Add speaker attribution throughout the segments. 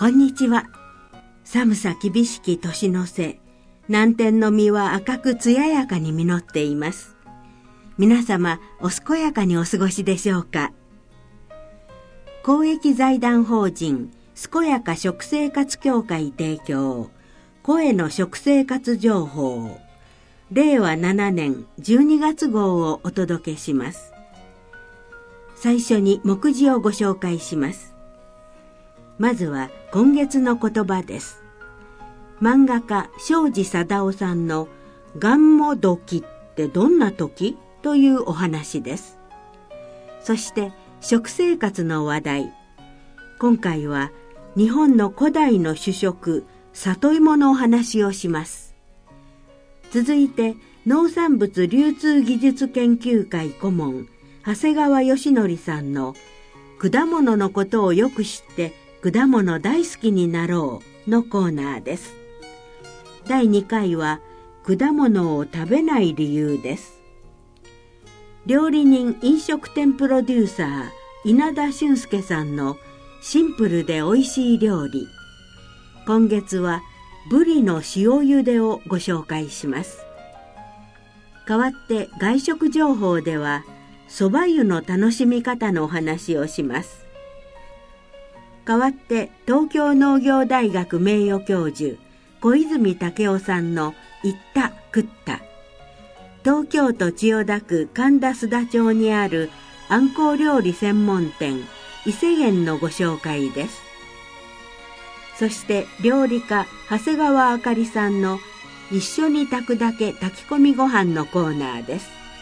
Speaker 1: こんにちは。寒さ厳しき年の瀬、南天の実は赤く艶やかに実っています。皆様、お健やかにお過ごしでしょうか。公益財団法人健やか食生活協会提供、声の食生活情報、令和7年12月号をお届けします。最初に目次をご紹介します。まずは今月の言葉です。漫画家庄司貞夫さんのがんもどきってどんな時というお話です。そして食生活の話題。今回は日本の古代の主食里芋のお話をします。続いて農産物流通技術研究会顧問長谷川義則さんの果物のことをよく知って果物大好きになろうのコーナーです。第2回は果物を食べない理由です。料理人飲食店プロデューサー稲田俊介さんのシンプルで美味しい料理。今月はブリの塩茹でをご紹介します。代わって外食情報では蕎麦湯の楽しみ方のお話をします。代わって東京農業大学名誉教授小泉武夫さんの行った食った、東京都千代田区神田須田町にあるあんこう料理専門店伊勢源のご紹介です。そして料理家長谷川あかりさんの一緒に炊くだけ炊き込みご飯のコーナーです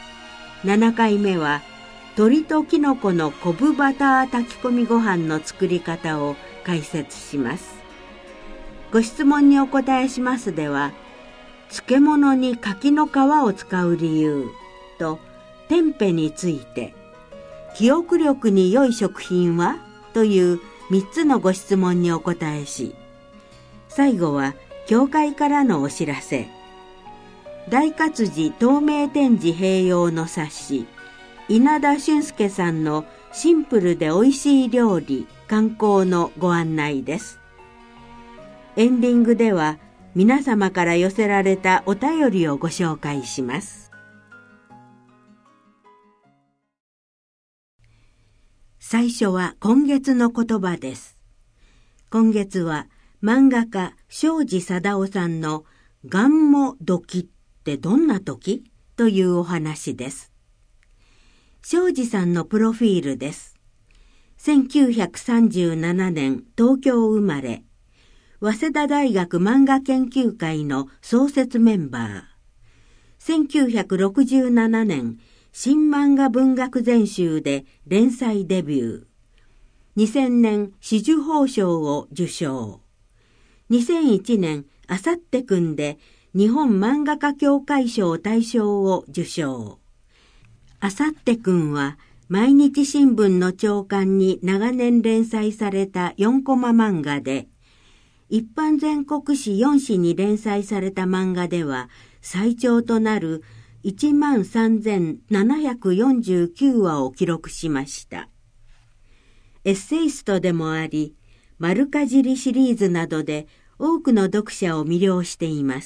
Speaker 1: 。7回目は鶏ときのこの昆布バター炊き込みご飯の作り方を解説します。ご質問にお答えしますでは、漬物に柿の皮を使う理由とテンペについて、記憶力に良い食品はという3つのご質問にお答えし、最後は教会からのお知らせ、大活字透明展示併用の冊子稲田俊介さんのシンプルで美味しい料理観光のご案内です。エンディングでは皆様から寄せられたお便りをご紹介します。最初は今月の言葉です。今月は漫画家庄司貞夫さんのがんもどきってどんな時というお話です。庄司さんのプロフィールです。1937年東京生まれ、早稲田大学漫画研究会の創設メンバー。1967年新漫画文学全集で連載デビュー。2000年紫綬褒章を受章。2001年あさってくんで日本漫画家協会賞大賞を受賞。あさってくんは毎日新聞の朝刊に長年連載された4コマ漫画で、一般全国紙4紙に連載された漫画では最長となる13,749話を記録しました。エッセイストでもあり、丸かじりシリーズなどで多くの読者を魅了しています。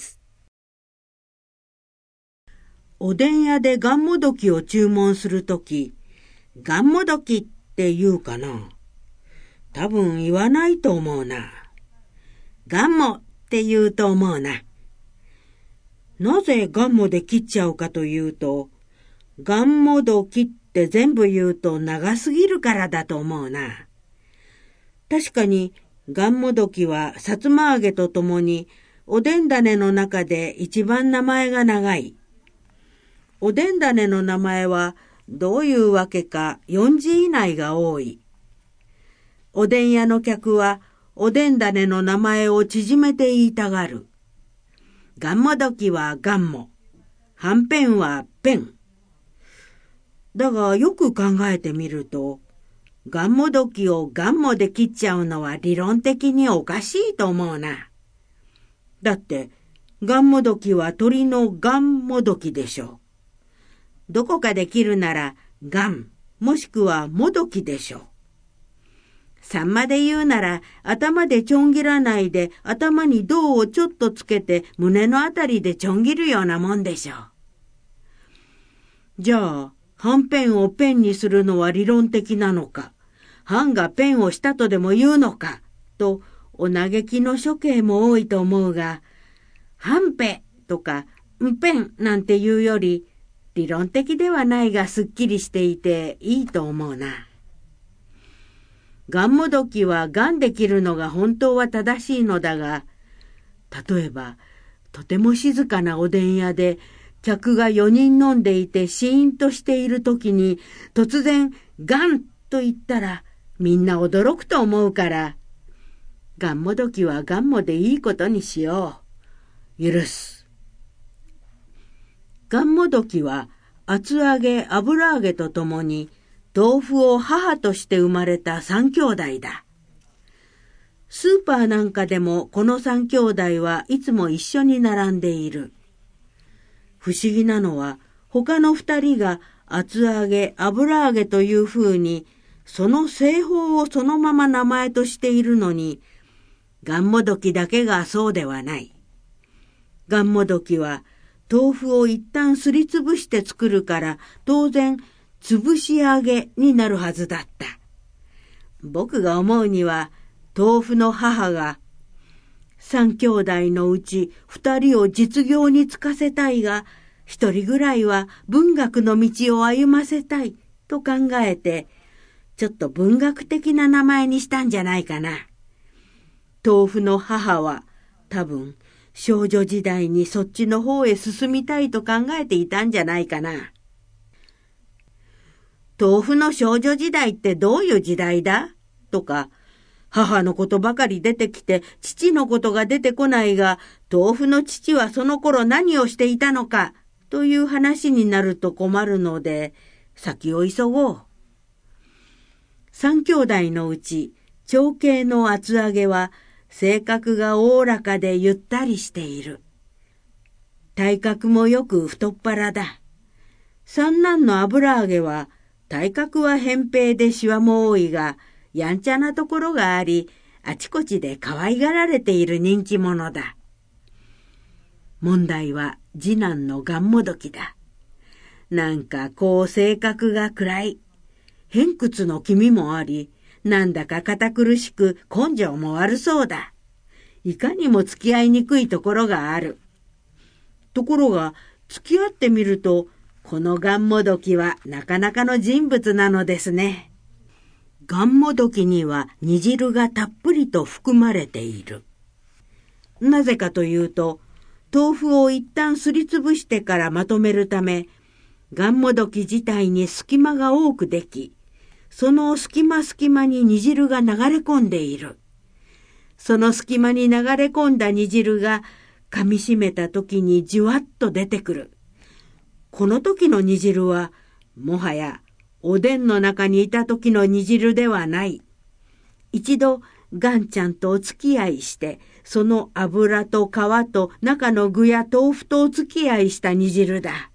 Speaker 1: おでん屋でがんもどきを注文するとき、がんもどきって言うかな？多分言わないと思うな。がんもって言うと思うな。なぜがんもで切っちゃうかというと、がんもどきって全部言うと長すぎるからだと思うな。確かにがんもどきはさつま揚げとともにおでん種の中で一番名前が長い。おでん種の名前はどういうわけか4字以内が多い。おでん屋の客はおでん種の名前を縮めて言いたがる。がんもどきはがんも、はんぺんはぺん。だがよく考えてみると、がんもどきをがんもで切っちゃうのは理論的におかしいと思うな。だって、がんもどきは鳥のがんもどきでしょう。どこかで切るならがん、もしくはもどきでしょう。 さんまで言うなら、頭でちょん切らないで、頭に銅をちょっとつけて、胸のあたりでちょん切るようなもんでしょう。じゃあ、はんぺんをペンにするのは理論的なのか、はんがペンをしたとでも言うのか、と、お嘆きの諸兄も多いと思うが、はんぺとか、んぺんなんていうより、理論的ではないがすっきりしていていいと思うな。がんもどきはがんで切るのが本当は正しいのだが、例えば、とても静かなおでん屋で、客が4人飲んでいてシーンとしているときに、突然、がんと言ったら、みんな驚くと思うから、がんもどきはがんもでいいことにしよう。許す。がんもどきは、厚揚げ、油揚げとともに、豆腐を母として生まれた3兄弟だ。スーパーなんかでもこの3兄弟はいつも一緒に並んでいる。不思議なのは他の2人が厚揚げ、油揚げというふうにその製法をそのまま名前としているのに、がんもどきだけがそうではない。がんもどきは豆腐を一旦すりつぶして作るから当然潰し揚げになるはずだった。僕が思うには、豆腐の母が、3兄弟のうち2人を実業に就かせたいが、1人ぐらいは文学の道を歩ませたいと考えて、ちょっと文学的な名前にしたんじゃないかな。豆腐の母は、多分、少女時代にそっちの方へ進みたいと考えていたんじゃないかな。豆腐の少女時代ってどういう時代だとか、母のことばかり出てきて父のことが出てこないが、豆腐の父はその頃何をしていたのかという話になると困るので、先を急ごう。3兄弟のうち、長兄の厚揚げは性格がおおらかでゆったりしている。体格もよく太っ腹だ。三男の油揚げは、体格は扁平でシワも多いが、やんちゃなところがあり、あちこちで可愛がられている人気者だ。問題は次男のがんもどきだ。なんかこう性格が暗い。偏屈の気味もあり、なんだか堅苦しく根性も悪そうだ。いかにも付き合いにくいところがある。ところが、付き合ってみると、このがんもどきはなかなかの人物なのですね。がんもどきには煮汁がたっぷりと含まれている。なぜかというと、豆腐を一旦すりつぶしてからまとめるため、がんもどき自体に隙間が多くでき、その隙間に煮汁が流れ込んでいる。その隙間に流れ込んだ煮汁が噛み締めた時にじわっと出てくる。この時の煮汁は、もはやおでんの中にいた時の煮汁ではない。一度、がんちゃんとお付き合いして、その油と皮と中の具や豆腐とお付き合いした煮汁だ。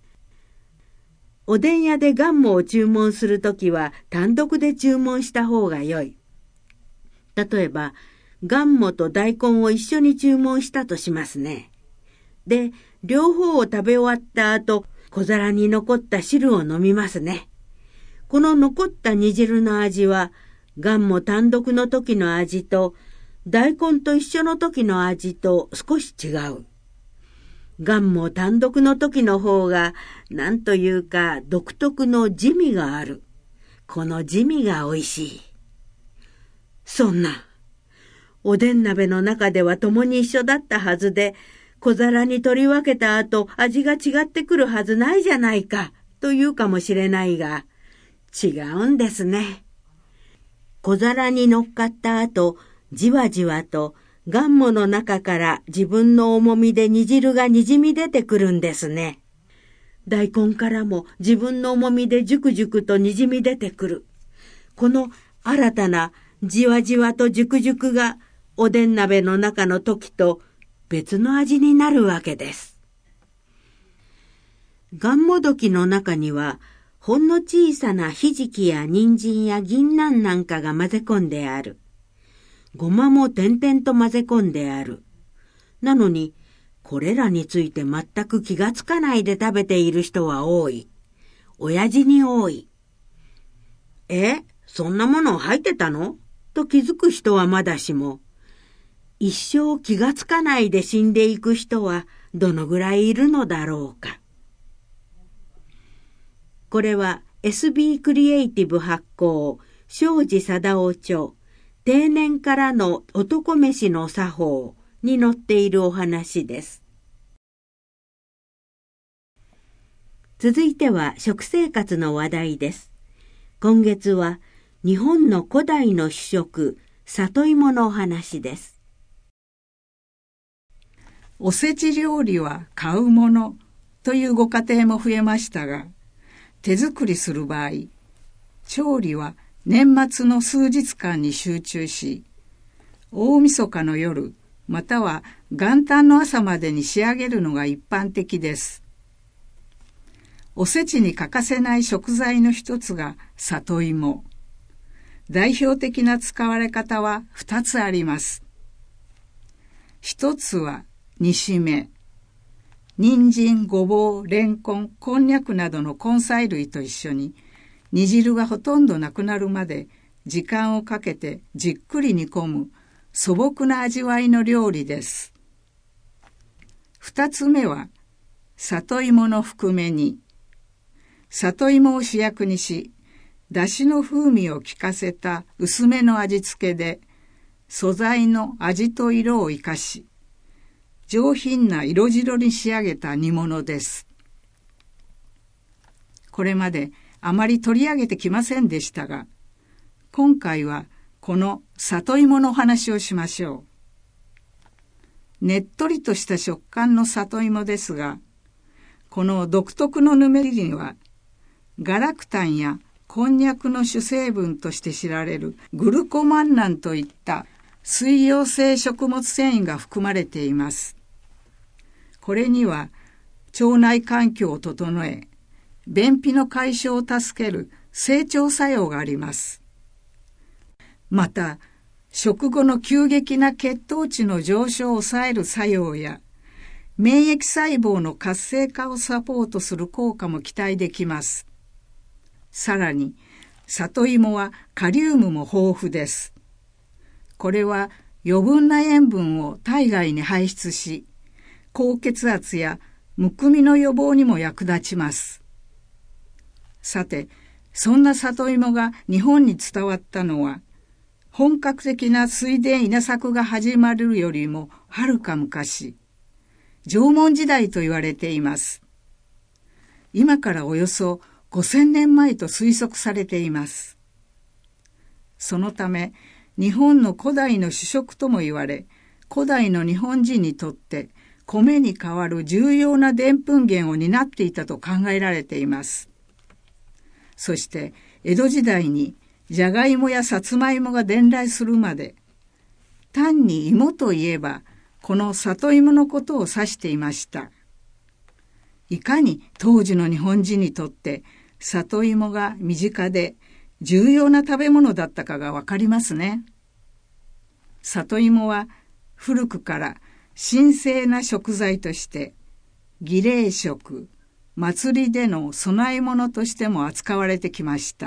Speaker 1: おでん屋でがんもを注文するときは単独で注文した方が良い。例えば、がんもと大根を一緒に注文したとしますね。で、両方を食べ終わった後、小皿に残った汁を飲みますね。この残った煮汁の味は、がんも単独の時の味と、大根と一緒の時の味と少し違う。がんも単独の時の方が、なんというか独特の滋味がある。この滋味が美味しい。そんな、おでん鍋の中では共に一緒だったはずで、小皿に取り分けた後、味が違ってくるはずないじゃないか、というかもしれないが、違うんですね。小皿に乗っかった後、じわじわと、がんもの中から自分の重みで煮汁がにじみ出てくるんですね。大根からも自分の重みでじゅくじゅくとにじみ出てくる。この新たなじわじわとじゅくじゅくがおでん鍋の中の時と別の味になるわけです。がんもどきの中にはほんの小さなひじきや人参や銀杏なんかが混ぜ込んである。ごまも点々と混ぜ込んである。なのに、これらについて全く気がつかないで食べている人は多い。親父に多い。そんなもの入ってたの？と気づく人はまだしも、一生気がつかないで死んでいく人はどのぐらいいるのだろうか。これは SB クリエイティブ発行、庄司貞夫著、定年からの男飯の作法に載っているお話です。続いては食生活の話題です。今月は日本の古代の主食、里芋のお話です。
Speaker 2: おせち料理は買うものというご家庭も増えましたが、手作りする場合、調理は年末の数日間に集中し、大晦日の夜または元旦の朝までに仕上げるのが一般的です。おせちに欠かせない食材の一つが里芋。代表的な使われ方は2つあります。一つは煮しめ。人参、ごぼう、レンコン、こんにゃくなどの根菜類と一緒に煮汁がほとんどなくなるまで時間をかけてじっくり煮込む素朴な味わいの料理です。二つ目は里芋の含め煮。里芋を主役にし、だしの風味を効かせた薄めの味付けで素材の味と色を生かし、上品な色白に仕上げた煮物です。これまであまり取り上げてきませんでしたが、今回はこの里芋のお話をしましょう。ねっとりとした食感の里芋ですが、この独特のぬめりには、ガラクタンやこんにゃくの主成分として知られるグルコマンナンといった水溶性食物繊維が含まれています。これには腸内環境を整え、便秘の解消を助ける整腸作用があります。また、食後の急激な血糖値の上昇を抑える作用や、免疫細胞の活性化をサポートする効果も期待できます。さらに、里芋はカリウムも豊富です。これは余分な塩分を体外に排出し、高血圧やむくみの予防にも役立ちます。さて、そんな里芋が日本に伝わったのは、本格的な水田稲作が始まるよりもはるか昔、縄文時代と言われています。今からおよそ5000年前と推測されています。そのため、日本の古代の主食とも言われ、古代の日本人にとって米に代わる重要なでんぷん源を担っていたと考えられています。そして、江戸時代にじゃがいもやさつまいもが伝来するまで、単に芋といえば、この里芋のことを指していました。いかに当時の日本人にとって里芋が身近で重要な食べ物だったかがわかりますね。里芋は古くから神聖な食材として儀礼食、祭りでの供え物としても扱われてきました。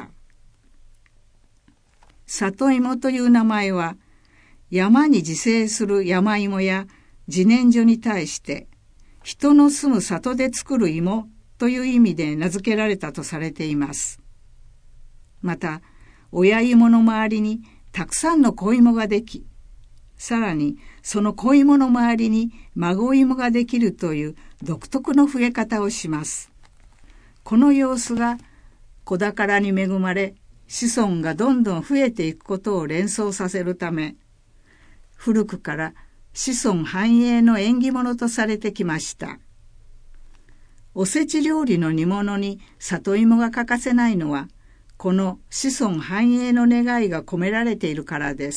Speaker 2: 里芋という名前は山に自生する山芋や自然薯に対して人の住む里で作る芋という意味で名付けられたとされています。また、親芋の周りにたくさんの子芋ができ、さらにその子芋の周りに孫芋ができるという独特の増え方をします。この様子が子宝に恵まれ、子孫がどんどん増えていくことを連想させるため、古くから子孫繁栄の縁起物とされてきました。おせち料理の煮物に里芋が欠かせないのは、この子孫繁栄の願いが込められているからです。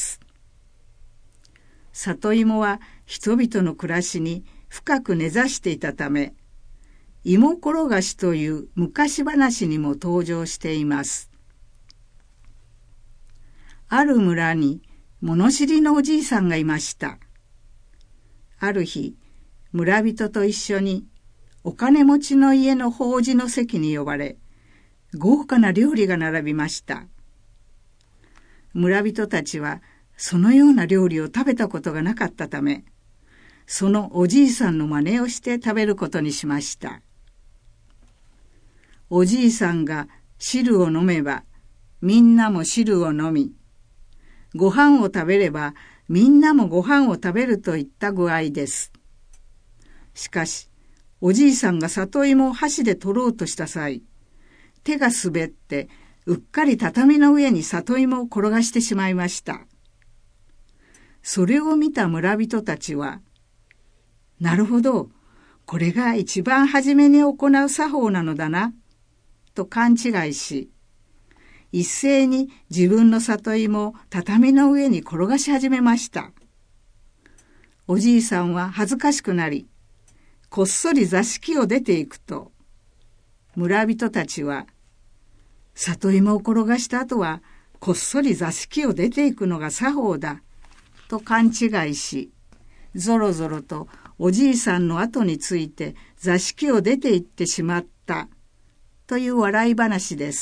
Speaker 2: 里芋は人々の暮らしに深く根ざしていたため、 芋転がしという昔話にも登場しています。ある村に物知りのおじいさんがいました。ある日、村人と一緒にお金持ちの家の法事の席に呼ばれ、豪華な料理が並びました。村人たちはそのような料理を食べたことがなかったため、そのおじいさんの真似をして食べることにしました。おじいさんが汁を飲めば、みんなも汁を飲み、ご飯を食べれば、みんなもご飯を食べるといった具合です。しかし、おじいさんが里芋を箸で取ろうとした際、手が滑って、うっかり畳の上に里芋を転がしてしまいました。それを見た村人たちは、なるほど、これが一番初めに行う作法なのだな、と勘違いし、一斉に自分の里芋を畳の上に転がし始めました。おじいさんは恥ずかしくなり、こっそり座敷を出ていくと、村人たちは、里芋を転がした後は、こっそり座敷を出ていくのが作法だ、と勘違いし、ぞろぞろとおじいさんの後について座敷を出て行ってしまった、という笑い話です。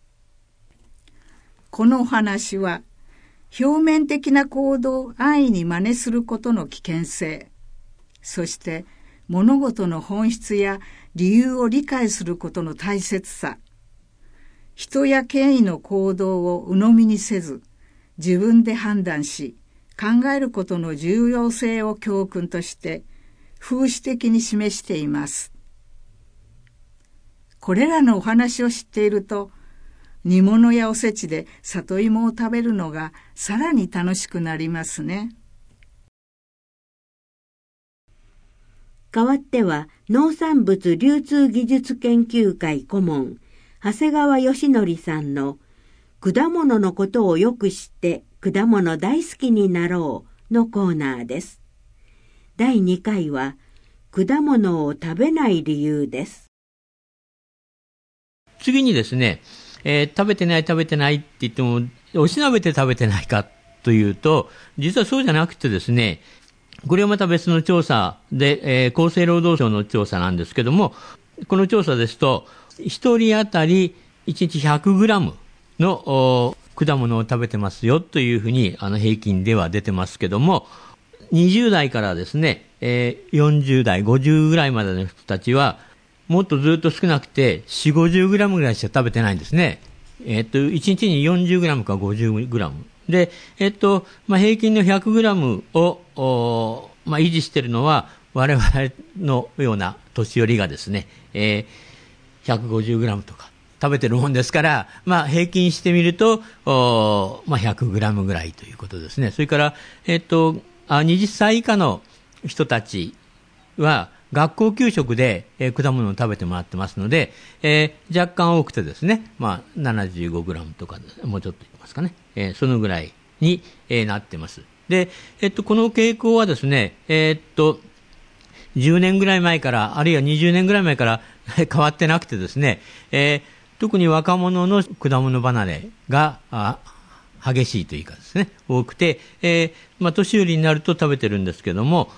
Speaker 2: このお話は、表面的な行動を安易に真似することの危険性、そして物事の本質や理由を理解することの大切さ、人や権威の行動を鵜呑みにせず、自分で判断し、考えることの重要性を教訓として、風刺的に示しています。これらのお話を知っていると、煮物やおせちで里芋を食べるのがさらに楽しくなりますね。
Speaker 1: 代わっては、農産物流通技術研究会顧問、長谷川義則さんの果物のことをよく知って果物大好きになろうのコーナーです。第2回は果物を食べない理由です。
Speaker 3: 次にですね、食べてないって言っても、おしなべて食べてないかというと、実はそうじゃなくてですね、これはまた別の調査で、厚生労働省の調査なんですけども、この調査ですと、1人当たり1日100グラムの果物を食べてますよというふうに平均では出てますけども、20代からですね、40代、50ぐらいまでの人たちは、もっとずっと少なくて4、50グラムぐらいしか食べてないんですね。1日に40グラムか50グラム。で、平均の100グラムを、維持しているのは、我々のような年寄りがですね、150グラムとか食べてるもんですから、平均してみると、100グラムぐらいということですね。それから、20歳以下の人たちは、学校給食で、果物を食べてもらってますので、若干多くてですね、75グラムとか、もうちょっといきますかね、そのぐらいに、なってます。で、この傾向はですね、10年ぐらい前から、あるいは20年ぐらい前から変わってなくてですね、特に若者の果物離れが激しいというかですね、多くて、年寄りになると食べてるんですけども、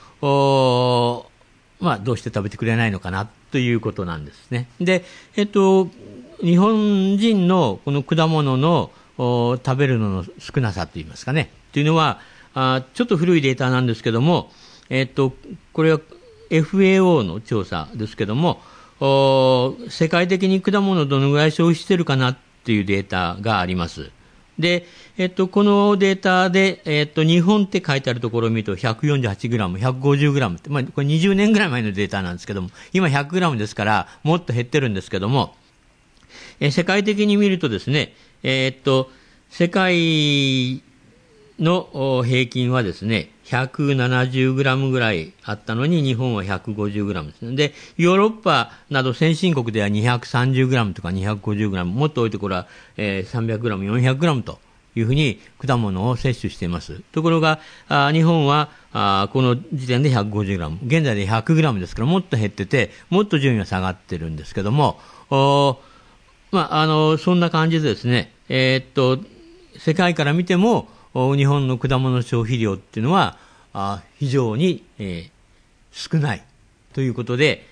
Speaker 3: どうして食べてくれないのかなということなんですね。で、日本人のこの果物の食べるのの少なさといいますかね、というのは、ちょっと古いデータなんですけども、これは FAO の調査ですけども、世界的に果物をどのぐらい消費しているかなっていうデータがあります。で、このデータで、日本って書いてあるところを見ると148グラム、150グラムって、これ20年ぐらい前のデータなんですけども、今100グラムですから、もっと減ってるんですけども、世界的に見るとですね、世界の平均はですね、170グラムぐらいあったのに、日本は150グラムですね。で、ヨーロッパなど先進国では230グラムとか250グラム、もっと多いところは、300グラム、400グラムというふうに果物を摂取しています。ところが、日本はこの時点で 150g、現在で 100g ですからもっと減ってて、もっと順位が下がってるんですけども、そんな感じでですね、世界から見ても、日本の果物消費量っていうのは、非常に、少ないということで、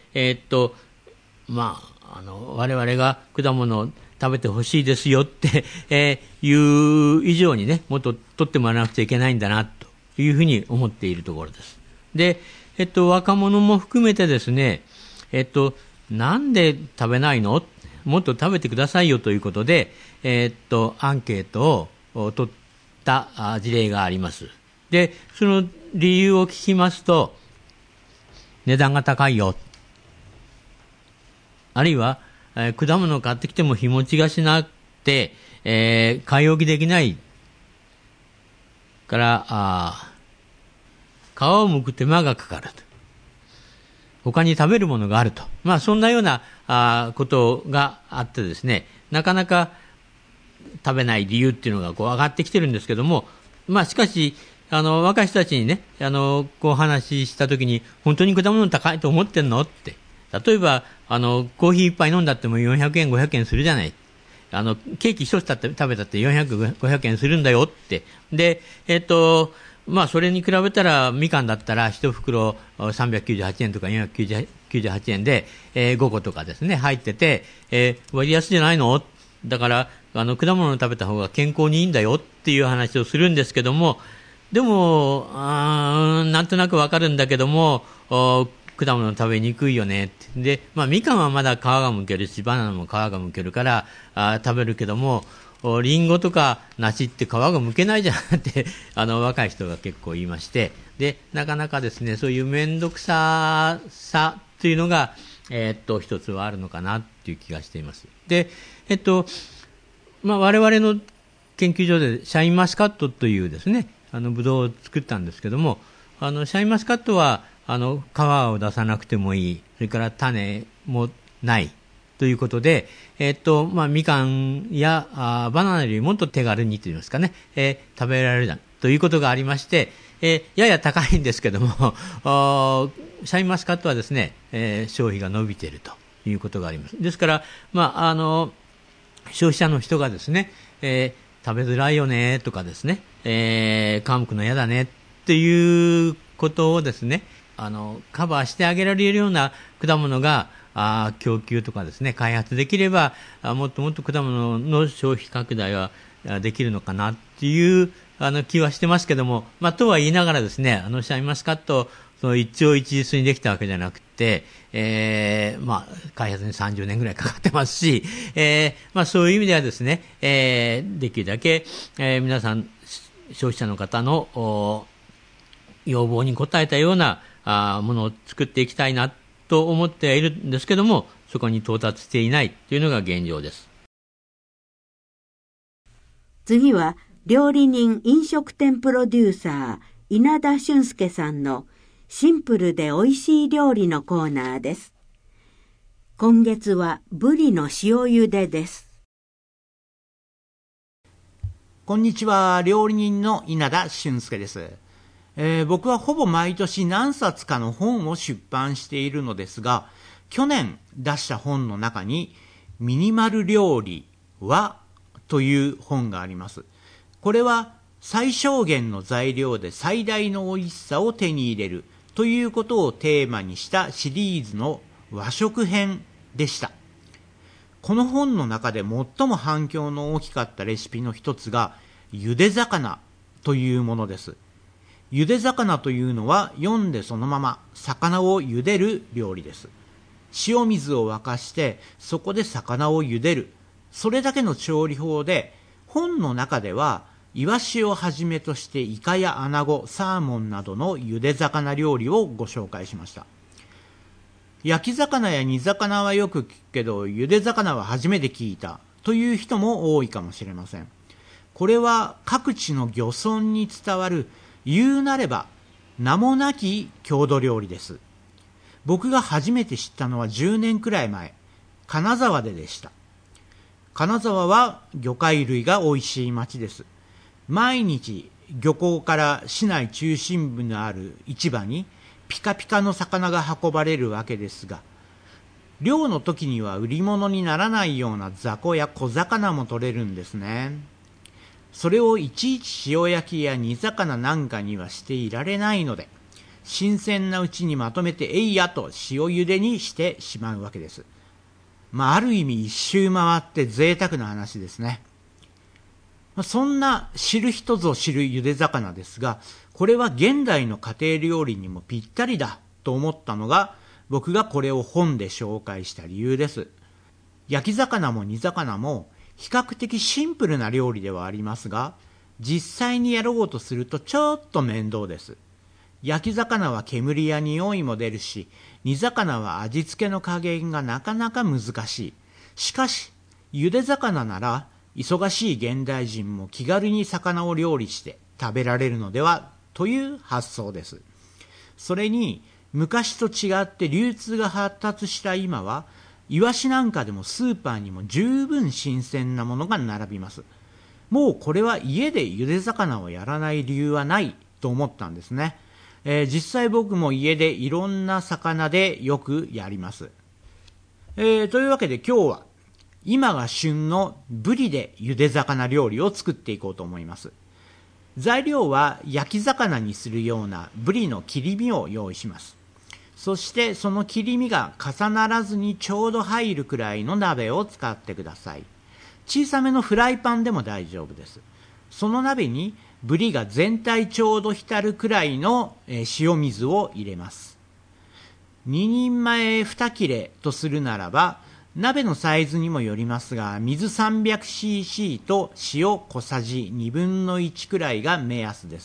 Speaker 3: 我々が果物を食べてほしいですよって、いう以上にね、もっと取ってもらわなくちゃいけないんだなというふうに思っているところです。で、若者も含めてですね、なんで食べないの？もっと食べてくださいよということで、アンケートを取った事例があります。で、その理由を聞きますと、値段が高いよ。あるいは、果物を買ってきても日持ちがしなくて、買い置きできないから、皮を剥く手間がかかると。他に食べるものがあると。そんなようなことがあってですね、なかなか食べない理由っていうのが上がってきてるんですけども、しかし、若い人たちにね、話したときに、本当に果物高いと思ってんのって。例えば、コーヒー一杯飲んだっても400円、500円するじゃない。ケーキ一つ食べたって400、500円するんだよって。で、それに比べたら、みかんだったら一袋398円とか498円で、5個とかですね、入ってて、割安じゃないの？だから、果物を食べた方が健康にいいんだよっていう話をするんですけども、でも、なんとなくわかるんだけども、果物食べにくいよねって。で、みかんはまだ皮が剥けるし、バナナも皮が剥けるから食べるけども、リンゴとか梨って皮が剥けないじゃんって若い人が結構言いまして、で、なかなかですね、そういうめんどくささというのが、一つはあるのかなっていう気がしています。で、我々の研究所でシャインマスカットというですね、ブドウを作ったんですけども、シャインマスカットは皮を出さなくてもいい、それから種もないということで、みかんやバナナよりもっと手軽にといいますかね、食べられるということがありまして、やや高いんですけども、シャインマスカットはですね、消費が伸びているということがあります。ですから、消費者の人がですね、食べづらいよねとかですね、皮むくの嫌だねっていうことをですね、カバーしてあげられるような果物が供給とかですね、開発できれば、もっともっと果物の消費拡大はできるのかなっていう気はしてますけども、とは言いながらですね、シャインマスカットその一朝一夕にできたわけじゃなくて、開発に30年ぐらいかかってますし、そういう意味ではですね、できるだけ、皆さん消費者の方の要望に応えたようなものを作っていきたいなと思っているんですけども、そこに到達していないというのが現状です。
Speaker 1: 次は料理人飲食店プロデューサー稲田俊介さんのシンプルで美味しい料理のコーナーです。今月はブリの塩茹でです。
Speaker 4: こんにちは、料理人の稲田俊介です。僕はほぼ毎年何冊かの本を出版しているのですが、去年出した本の中にミニマル料理はという本があります。これは最小限の材料で最大の美味しさを手に入れるということをテーマにしたシリーズの和食編でした。この本の中で最も反響の大きかったレシピの一つが茹で魚というものです。茹で魚というのは読んでそのまま魚を茹でる料理です。塩水を沸かしてそこで魚を茹でる、それだけの調理法で、本の中ではイワシをはじめとしてイカやアナゴ、サーモンなどの茹で魚料理をご紹介しました。焼き魚や煮魚はよく聞くけど、茹で魚は初めて聞いたという人も多いかもしれません。これは各地の漁村に伝わる言うなれば名もなき郷土料理です。僕が初めて知ったのは10年くらい前、金沢でした。金沢は魚介類が美味しい町です。 毎日漁港から市内中心部のある市場にピカピカの魚が運ばれるわけですが、漁の時には売り物にならないような雑魚や小魚も取れるんですね。それをいちいち塩焼きや煮魚なんかにはしていられないので、新鮮なうちにまとめてえいやと塩茹でにしてしまうわけです。ある意味一周回って贅沢な話ですね。そんな知る人ぞ知る茹で魚ですが、これは現代の家庭料理にもぴったりだと思ったのが、僕がこれを本で紹介した理由です。焼き魚も煮魚も比較的シンプルな料理ではありますが、実際にやろうとするとちょっと面倒です。焼き魚は煙や匂いも出るし、煮魚は味付けの加減がなかなか難しい。しかし、茹で魚なら忙しい現代人も気軽に魚を料理して食べられるのではという発想です。それに昔と違って流通が発達した今は、イワシなんかでもスーパーにも十分新鮮なものが並びます。もうこれは家で茹で魚をやらない理由はないと思ったんですね。実際僕も家でいろんな魚でよくやります。というわけで今日は今が旬のブリで茹で魚料理を作っていこうと思います。材料は焼き魚にするようなブリの切り身を用意します。そしてその切り身が重ならずにちょうど入るくらいの鍋を使ってください。小さめのフライパンでも大丈夫です。その鍋にブリが全体ちょうど浸るくらいの塩水を入れます。2人前2切れとするならば、鍋のサイズにもよりますが、水 300cc と塩小さじ1/2くらいが目安です。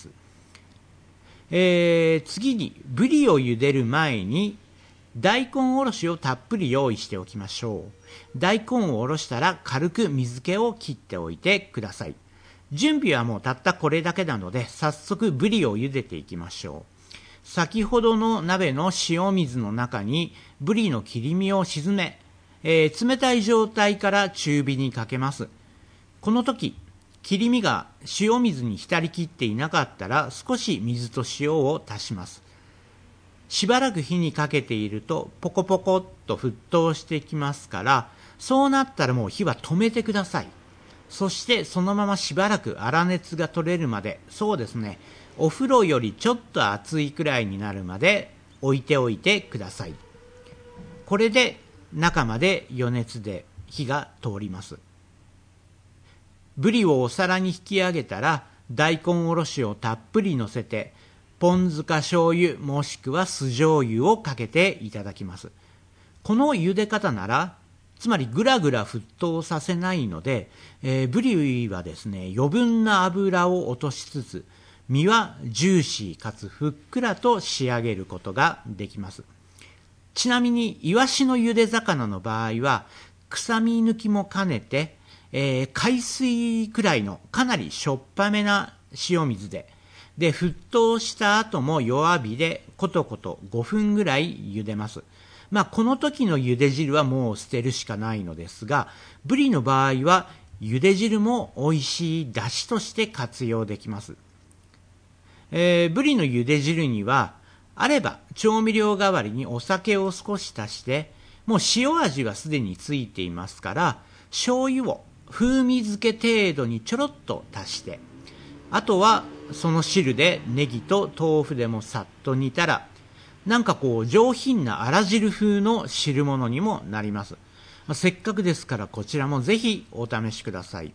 Speaker 4: 次にブリを茹でる前に大根おろしをたっぷり用意しておきましょう。大根をおろしたら軽く水気を切っておいてください。準備はもうたったこれだけなので、早速ブリを茹でていきましょう。先ほどの鍋の塩水の中にブリの切り身を沈め、冷たい状態から中火にかけます。この時切り身が塩水に浸りきっていなかったら、少し水と塩を足します。しばらく火にかけているとポコポコっと沸騰してきますから、そうなったらもう火は止めてください。そしてそのまましばらく粗熱が取れるまで、そうですね、お風呂よりちょっと熱いくらいになるまで置いておいてください。これで中まで余熱で火が通ります。ブリをお皿に引き上げたら、大根おろしをたっぷり乗せて、ポン酢か醤油もしくは酢醤油をかけていただきます。この茹で方なら、つまりぐらぐら沸騰させないので、ブリはですね、余分な脂を落としつつ、身はジューシーかつふっくらと仕上げることができます。ちなみにイワシの茹で魚の場合は、臭み抜きも兼ねて、海水くらいのかなりしょっぱめな塩水で沸騰した後も弱火でコトコト5分ぐらい茹でます。この時の茹で汁はもう捨てるしかないのですが、ブリの場合は茹で汁も美味しい出汁として活用できます。ブリの茹で汁にはあれば調味料代わりにお酒を少し足して、もう塩味はすでについていますから、醤油を風味付け程度にちょろっと足して、あとはその汁でネギと豆腐でもさっと煮たら、なんか上品なあら汁風の汁物にもなります。せっかくですからこちらもぜひお試しください。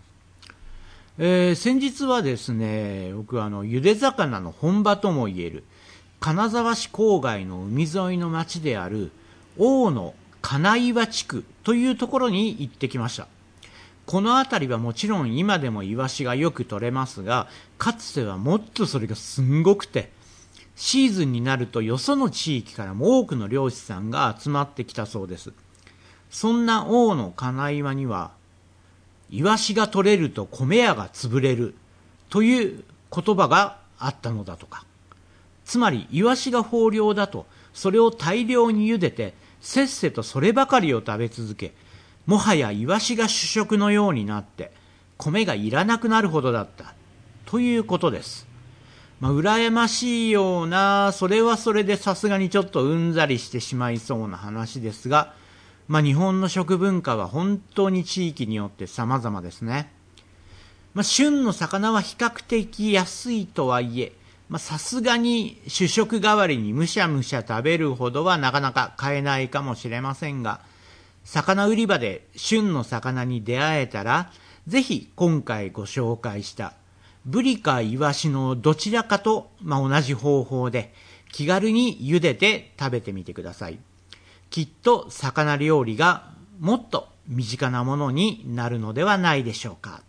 Speaker 4: 先日はですね、僕は茹で魚の本場ともいえる金沢市郊外の海沿いの町である大野金岩地区というところに行ってきました。この辺りはもちろん今でもイワシがよく取れますが、かつてはもっとそれがすんごくて、シーズンになるとよその地域からも多くの漁師さんが集まってきたそうです。そんな大野金岩には、イワシが取れると米屋が潰れるという言葉があったのだとか。つまりイワシが豊漁だと、それを大量に茹でてせっせとそればかりを食べ続け、もはやイワシが主食のようになって米がいらなくなるほどだったということです。羨ましいような、それはそれでさすがにちょっとうんざりしてしまいそうな話ですが、日本の食文化は本当に地域によって様々ですね。旬の魚は比較的安いとはいえ、さすがに主食代わりにむしゃむしゃ食べるほどはなかなか買えないかもしれませんが、魚売り場で旬の魚に出会えたら、ぜひ今回ご紹介したブリかイワシのどちらかと、同じ方法で気軽に茹でて食べてみてください。きっと魚料理がもっと身近なものになるのではないでしょうか。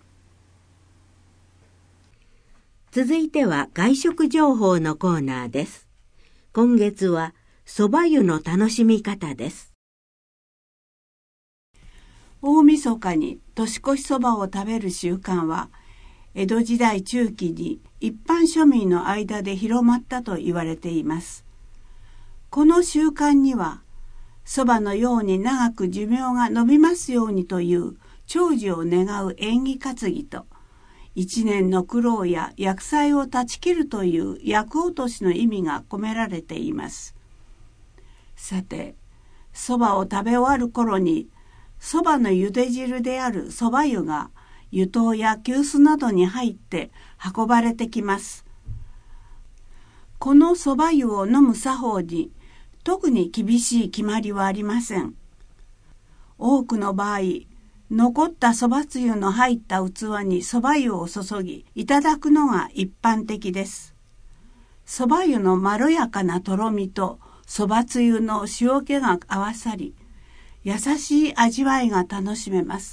Speaker 1: 続いては外食情報のコーナーです。今月は蕎麦湯の楽しみ方です。
Speaker 2: 大晦日に年越しそばを食べる習慣は、江戸時代中期に一般庶民の間で広まったと言われています。この習慣には、そばのように長く寿命が延びますようにという長寿を願う縁起担ぎと、一年の苦労や厄災を断ち切るという厄落としの意味が込められています。さて、そばを食べ終わる頃に、そばの茹で汁であるそば湯が湯湯や急須などに入って運ばれてきます。このそば湯を飲む作法に特に厳しい決まりはありません。多くの場合、残ったそばつゆの入った器にそば湯を注ぎいただくのが一般的です。そば湯のまろやかなとろみとそばつゆの塩気が合わさり、優しい味わいが楽しめます。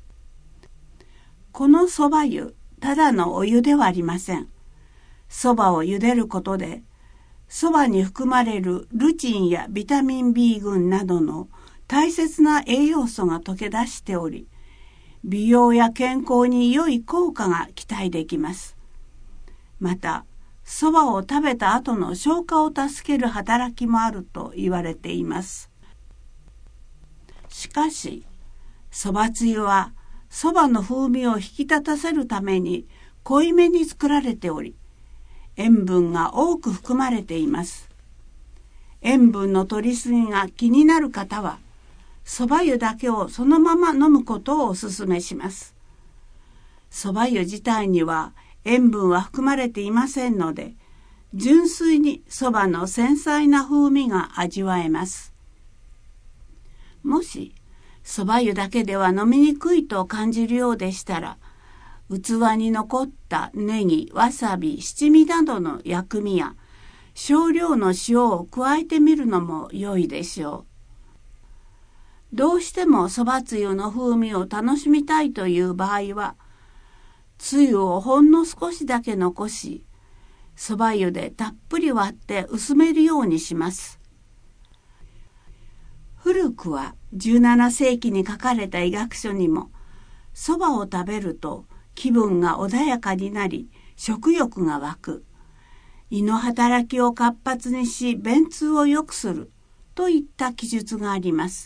Speaker 2: このそば湯、ただのお湯ではありません。そばを茹でることで、そばに含まれるルチンやビタミン B 群などの大切な栄養素が溶け出しており、美容や健康に良い効果が期待できます。また、そばを食べた後の消化を助ける働きもあると言われています。しかし、そばつゆはそばの風味を引き立たせるために濃いめに作られており、塩分が多く含まれています。塩分の摂りすぎが気になる方は、そば湯だけをそのまま飲むことをお勧めします。そば湯自体には塩分は含まれていませんので、純粋にそばの繊細な風味が味わえます。もし、そば湯だけでは飲みにくいと感じるようでしたら、器に残ったネギ、わさび、七味などの薬味や少量の塩を加えてみるのも良いでしょう。どうしてもそばつゆの風味を楽しみたいという場合は、つゆをほんの少しだけ残し、そば湯でたっぷり割って薄めるようにします。古くは17世紀に書かれた医学書にも、そばを食べると気分が穏やかになり、食欲が湧く。胃の働きを活発にし、便通を良くするといった記述があります。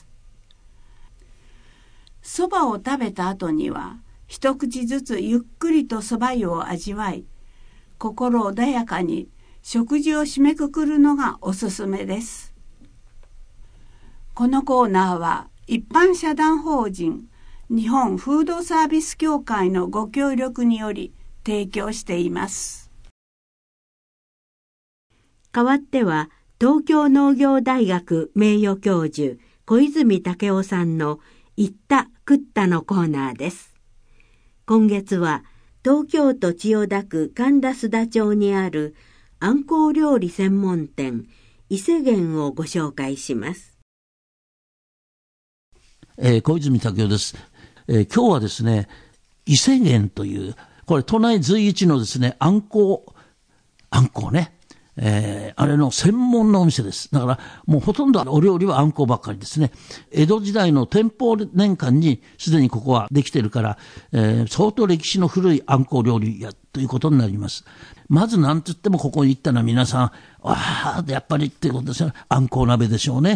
Speaker 2: そばを食べた後には、一口ずつゆっくりとそば湯を味わい、心穏やかに食事を締めくくるのがおすすめです。このコーナーは一般社団法人日本フードサービス協会のご協力により提供しています。
Speaker 1: 代わっては東京農業大学名誉教授小泉武夫さんの言った食ったのコーナーです。今月は東京都千代田区神田須田町にあるあんこう料理専門店伊勢源をご紹介します。
Speaker 5: 小泉武夫です。今日はですね、伊勢源という、これ都内随一のですね、あんこうね、あれの専門のお店です。だからもうほとんどお料理はあんこうばっかりですね。江戸時代の天保年間にすでにここはできてるから、相当歴史の古いあんこう料理屋ということになります。まずなんと言ってもここに行ったのは皆さん、やっぱりっていうことですよね。あんこう鍋でしょうね。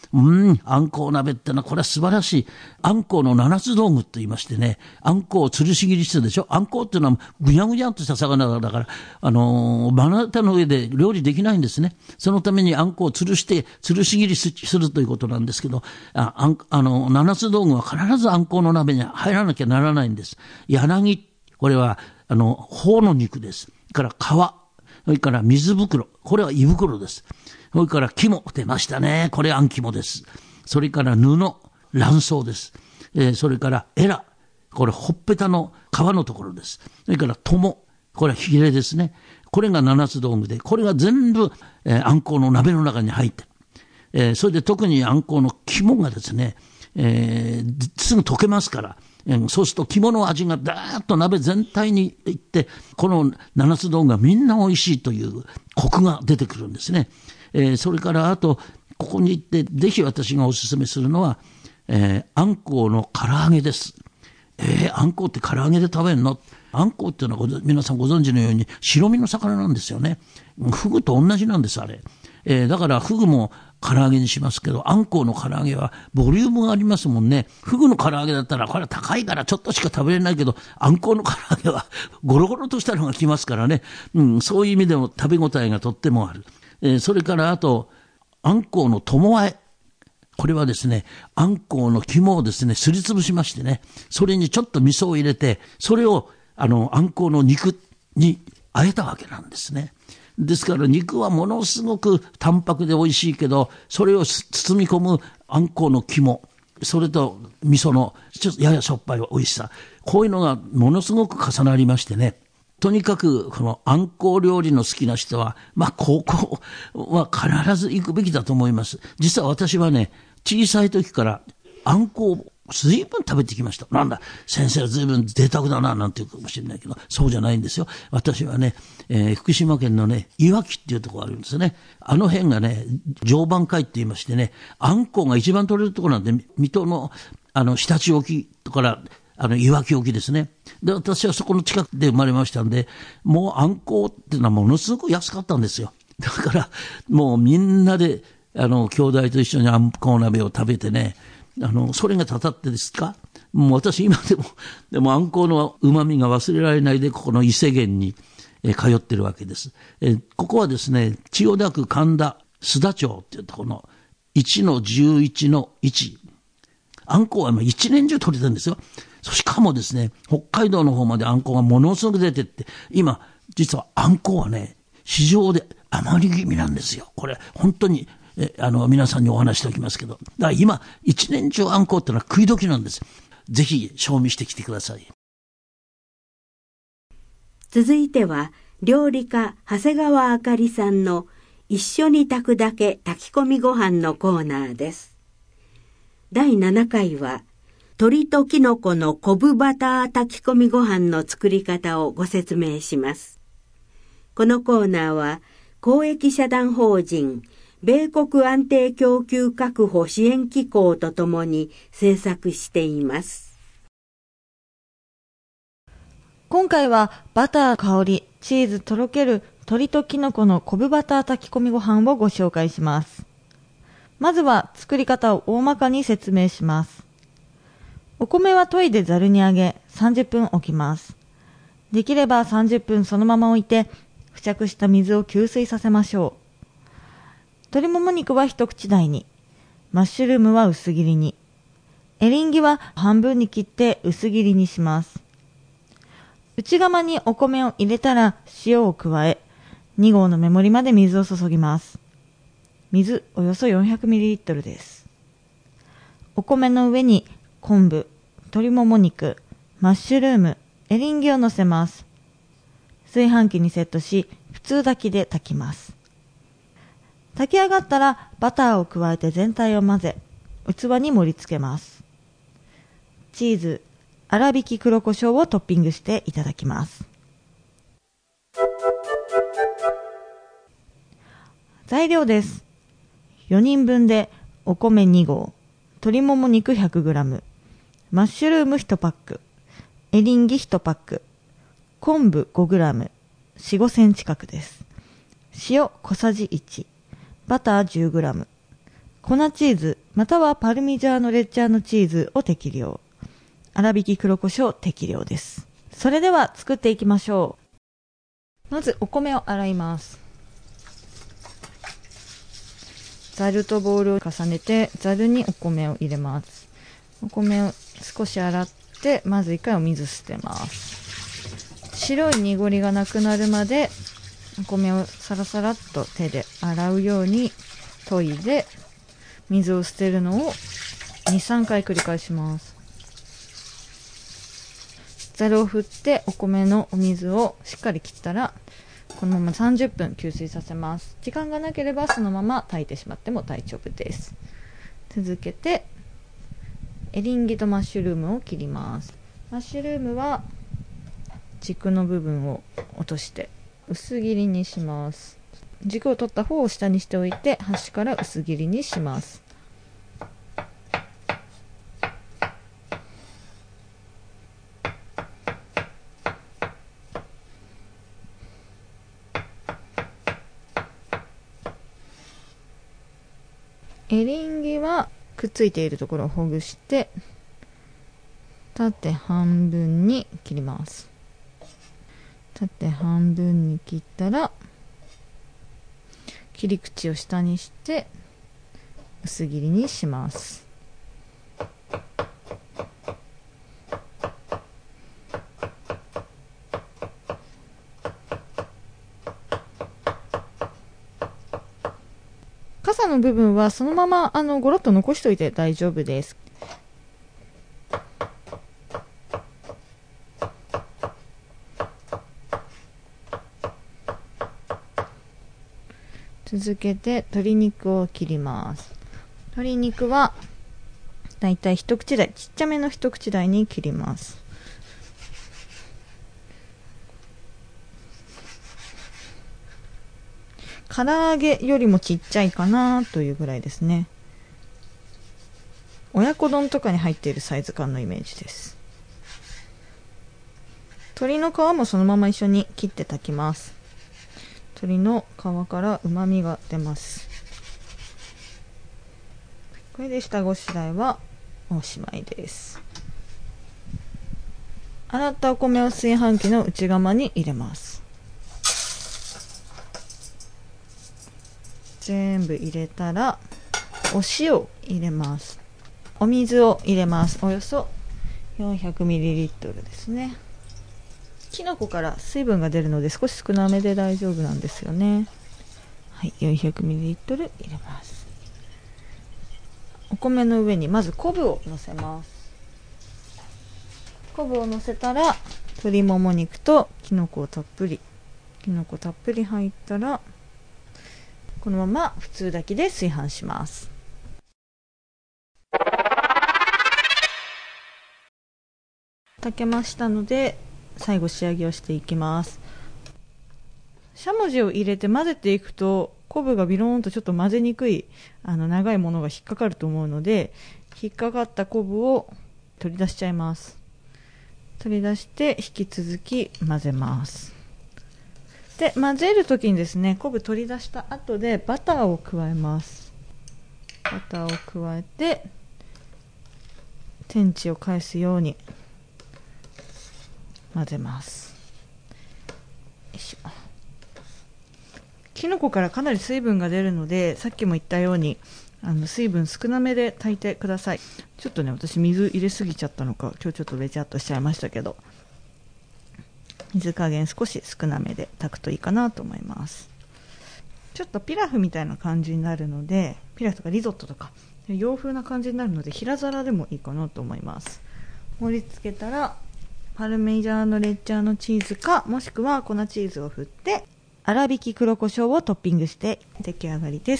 Speaker 5: あんこう鍋ってのはこれは素晴らしい。あんこうの七つ道具と言いましてね、あんこうを吊るし切りしてるでしょ。あんこうっていうのはぐにゃぐにゃっとした魚だから、マナタの上で料理できないんですね。そのためにあんこうを吊るして吊るし切りするということなんですけど、七つ道具は必ずあんこうの鍋に入らなきゃならないんです。柳、これは頬の肉です。それから皮、それから水袋、これは胃袋です。それから肝、出ましたね。これあん肝です。それから布、卵巣です。それからエラ、これほっぺたの皮のところです。それから友、これはヒレですね。これが七つ道具で、これが全部、あんこうの鍋の中に入ってる。それで特にあんこうの肝がですね、すぐ溶けますから、そうすると肝の味がダーッと鍋全体にいって、この七つ道具がみんな美味しいというコクが出てくるんですね。それからあと、ここに行ってぜひ私がお勧めするのは、あんこうの唐揚げです。あんこうって唐揚げで食べるの？あんこうっていうのは皆さんご存知のように白身の魚なんですよね。フグと同じなんです、あれ。だからフグも唐揚げにしますけど、あんこうの唐揚げはボリュームがありますもんね。フグの唐揚げだったらこれは高いからちょっとしか食べれないけど、あんこうの唐揚げはゴロゴロとしたのが来ますからね。そういう意味でも食べ応えがとってもある。それからあと、あんこうの友和え。これはですね、あんこうの肝をですね、すりつぶしましてね、それにちょっと味噌を入れて、それをあんこうの肉に和えたわけなんですね。ですから肉はものすごく淡白で美味しいけど、それを包み込むあんこうの肝、それと味噌のちょっとややしょっぱい美味しさ、こういうのがものすごく重なりましてね、とにかくこのあんこう料理の好きな人は、高校は必ず行くべきだと思います。実は私はね、小さい時からあんこを随分食べてきました。なんだ、先生は随分贅沢だな、なんていうかもしれないけど、そうじゃないんですよ。私はね、福島県のね、いわきっていうところがあるんですよね。あの辺がね、常磐海って言いましてね、あんこうが一番取れるところなんで、水戸の常陸沖とから、いわき沖ですね。で、私はそこの近くで生まれましたんで、もうあんこうっていうのはものすごく安かったんですよ。だから、もうみんなで、兄弟と一緒にあんこう鍋を食べてね、それがたたってですか、もう私今でもあんこうの旨味が忘れられないで、ここの伊勢源に、通ってるわけです。ここはですね、千代田区神田須田町っていうところの1-11-1。あんこうは一年中取れてるんですよ。しかもですね、北海道の方まであんこうがものすごく出てって、今、実はあんこうはね、市場で余り気味なんですよ。これ、本当に、皆さんにお話しておきますけど。だから今、一年中あんこうってのは食い時なんです。ぜひ、賞味してきてください。
Speaker 1: 続いては、料理家、長谷川あかりさんの一緒に炊くだけ炊き込みご飯のコーナーです。第7回は、鶏ときのこの昆布バター炊き込みご飯の作り方をご説明します。このコーナーは、公益社団法人、米国安定供給確保支援機構とともに制作しています。
Speaker 6: 今回はバター香り、チーズとろける鶏ときのこの昆布バター炊き込みご飯をご紹介します。まずは作り方を大まかに説明します。お米は研いでざるにあげ30分置きます。できれば30分そのまま置いて付着した水を吸水させましょう。鶏もも肉は一口大に、マッシュルームは薄切りに、エリンギは半分に切って薄切りにします。内釜にお米を入れたら塩を加え、2合の目盛りまで水を注ぎます。水およそ 400ml です。お米の上に昆布、鶏もも肉、マッシュルーム、エリンギを乗せます。炊飯器にセットし、普通炊きで炊きます。炊き上がったらバターを加えて全体を混ぜ、器に盛り付けます。チーズ、粗挽き黒胡椒をトッピングしていただきます。材料です。4人分でお米2合、鶏もも肉 100g、マッシュルーム1パック、エリンギ1パック、昆布 5g、4、5センチ角です。塩小さじ1、バター 10g、 粉チーズまたはパルミジャーノレッジャーノチーズを適量。粗挽き黒胡椒適量です。それでは作っていきましょう。まずお米を洗います。ざるとボウルを重ねてざるにお米を入れます。お米を少し洗ってまず一回お水捨てます。白い濁りがなくなるまでお米をサラサラっと手で洗うように研いで水を捨てるのを 2,3 回繰り返します。ざるを振ってお米のお水をしっかり切ったらこのまま30分吸水させます。時間がなければそのまま炊いてしまっても大丈夫です。続けてエリンギとマッシュルームを切ります。マッシュルームは軸の部分を落として薄切りにします。軸を取った方を下にしておいて端から薄切りにします。エリンギはくっついているところをほぐして縦半分に切ります。縦半分に切ったら切り口を下にして薄切りにします。傘の部分はそのままゴロッと残しておいて大丈夫です。続けて鶏肉を切ります。鶏肉はだいたい一口大、ちっちゃめの一口大に切ります。唐揚げよりもちっちゃいかなというぐらいですね。親子丼とかに入っているサイズ感のイメージです。鶏の皮もそのまま一緒に切って炊きます。鶏の皮から旨味が出ます。これで下ごしらえはおしまいです。洗ったお米を炊飯器の内釜に入れます。全部入れたらお塩を入れます。お水を入れます。およそ 400ml ですね。きのこから水分が出るので少し少なめで大丈夫なんですよね。はい、400ml 入れます。お米の上にまず昆布をのせます。昆布をのせたら鶏もも肉ときのこたっぷり入ったらこのまま普通炊きで炊飯します。炊けましたので最後仕上げをしていきます。しゃもじを入れて混ぜていくと昆布がビローンとちょっと混ぜにくい長いものが引っかかると思うので、引っかかった昆布を取り出しちゃいます。取り出して引き続き混ぜます。で混ぜるときにですね、昆布取り出した後でバターを加えます。バターを加えて天地を返すように混ぜます。よいしょ。きのこからかなり水分が出るので、さっきも言ったように水分少なめで炊いてください。ちょっとね、私水入れすぎちゃったのか今日ちょっとべちゃっとしちゃいましたけど、水加減少し少なめで炊くといいかなと思います。ちょっとピラフみたいな感じになるので、ピラフとかリゾットとか洋風な感じになるので平皿でもいいかなと思います。盛り付けたらパルメジャーノレッジャーノチーズか、もしくは粉チーズを振って粗挽き黒胡椒をトッピングして出来上がりです。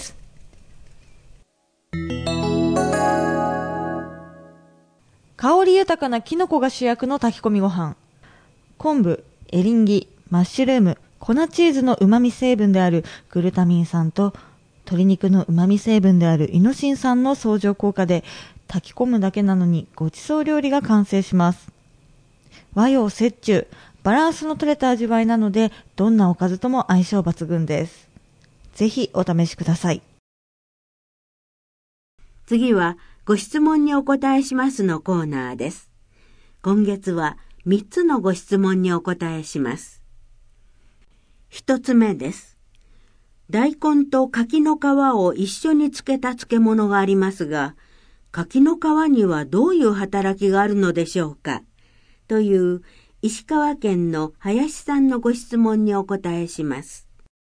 Speaker 6: 香り豊かなキノコが主役の炊き込みご飯。昆布、エリンギ、マッシュルーム、粉チーズの旨味成分であるグルタミン酸と鶏肉の旨味成分であるイノシン酸の相乗効果で炊き込むだけなのにごちそう料理が完成します。和洋折衷、バランスの取れた味わいなのでどんなおかずとも相性抜群です。ぜひお試しください。
Speaker 1: 次はご質問にお答えしますのコーナーです。今月は3つのご質問にお答えします。1つ目です。大根と柿の皮を一緒に漬けた漬物がありますが、柿の皮にはどういう働きがあるのでしょうかという石川県の林さんのご質問にお答えします。